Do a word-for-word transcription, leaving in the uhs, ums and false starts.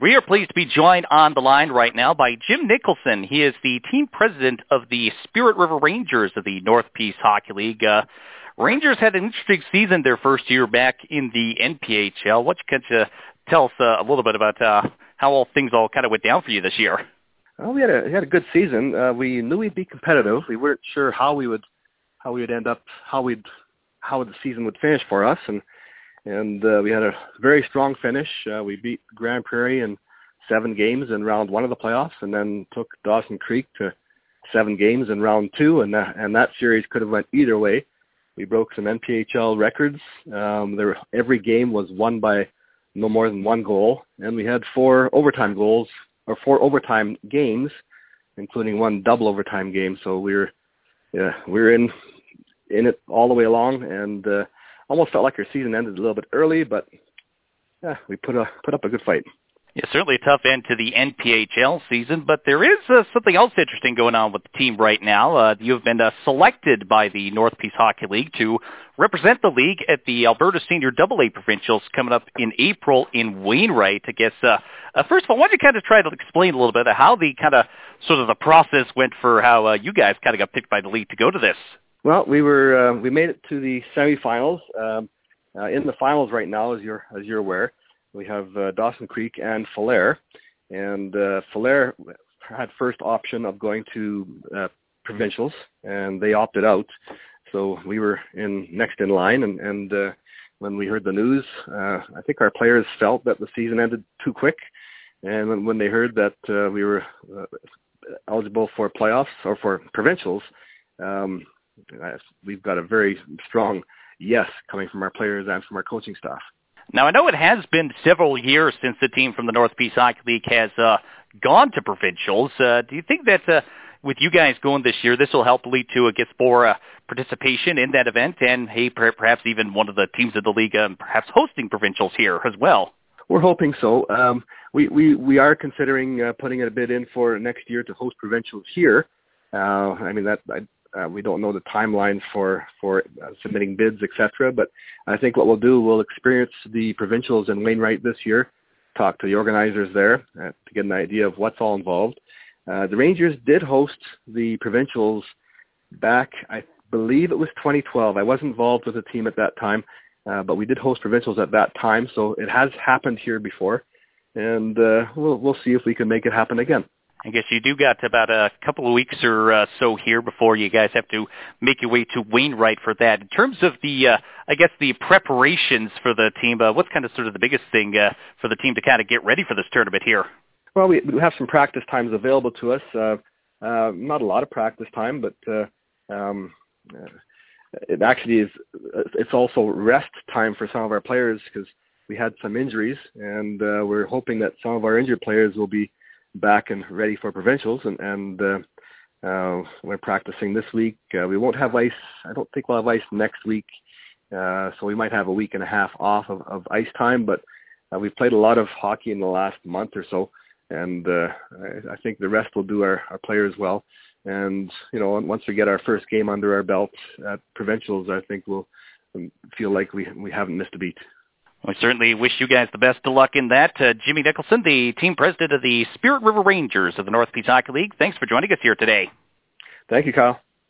We are pleased to be joined on the line right now by Jim Nicholson. He is the team president of the Spirit River Rangers of the North Peace Hockey League. Uh, Rangers had an interesting season their first year back in the N P H L. What can you tell us uh, a little bit about uh, how all things all kind of went down for you this year? Well, we had a we had a good season. Uh, we knew we'd be competitive. We weren't sure how we would how we would end up, how we'd how the season would finish for us, and and uh, we had a very strong finish. Uh, we beat Grand Prairie in seven games in round one of the playoffs, and then took Dawson Creek to seven games in round two, and that, and that series could have went either way. We broke some N P H L records. Um, there, every game was won by no more than one goal, and we had four overtime goals, or four overtime games, including one double overtime game. So we were, yeah, we were in in it all the way along, and uh, almost felt like our season ended a little bit early, but yeah, we put a put up a good fight. Yeah, certainly a tough end to the N P H L season, but there is uh, something else interesting going on with the team right now. Uh, you have been uh, selected by the North Peace Hockey League to represent the league at the Alberta Senior Double A Provincials coming up in April in Wainwright. I guess, uh, uh, first of all, why don't you kind of try to explain a little bit of how the kind of sort of the process went for how uh, you guys kind of got picked by the league to go to this? Well, we were uh, we made it to the semifinals. Um, uh, in the finals right now, as you're as you're aware. We have uh, Dawson Creek and Falher, and uh, Falher had first option of going to uh, provincials, and they opted out. So we were in next in line, and, and uh, when we heard the news, uh, I think our players felt that the season ended too quick, and when, when they heard that uh, we were uh, eligible for playoffs or for provincials, um, we've got a very strong yes coming from our players and from our coaching staff. Now, I know it has been several years since the team from the North Peace Hockey League has uh, gone to provincials. Uh, do you think that uh, with you guys going this year, this will help lead to, I guess, more uh, participation in that event and, hey, perhaps even one of the teams of the league um, perhaps hosting provincials here as well? We're hoping so. Um, we, we, we are considering uh, putting a bid in for next year to host provincials here. Uh, I mean, that I, Uh, we don't know the timeline for, for uh, submitting bids, et cetera. But I think what we'll do, we'll experience the provincials in Wainwright this year, talk to the organizers there uh, to get an idea of what's all involved. Uh, the Rangers did host the provincials back, I believe it was twenty twelve. I was involved with the team at that time, uh, but we did host provincials at that time. So it has happened here before, and uh, we'll, we'll see if we can make it happen again. I guess you do got about a couple of weeks or uh, so here before you guys have to make your way to Wainwright for that. In terms of the, uh, I guess, the preparations for the team, uh, what's kind of sort of the biggest thing uh, for the team to kind of get ready for this tournament here? Well, we, we have some practice times available to us. Uh, uh, not a lot of practice time, but uh, um, it actually is. It's also rest time for some of our players because we had some injuries, and uh, we're hoping that some of our injured players will be back and ready for provincials, and, and uh, uh, we're practicing this week. Uh, we won't have ice. I don't think we'll have ice next week, uh, so we might have a week and a half off of, of ice time, but uh, we've played a lot of hockey in the last month or so, and uh, I, I think the rest will do our, our players well. And, you know, once we get our first game under our belt at provincials, I think we'll feel like we, we haven't missed a beat. We certainly wish you guys the best of luck in that. Uh, Jimmy Nicholson, the team president of the Spirit River Rangers of the North Peace Hockey League, thanks for joining us here today. Thank you, Kyle.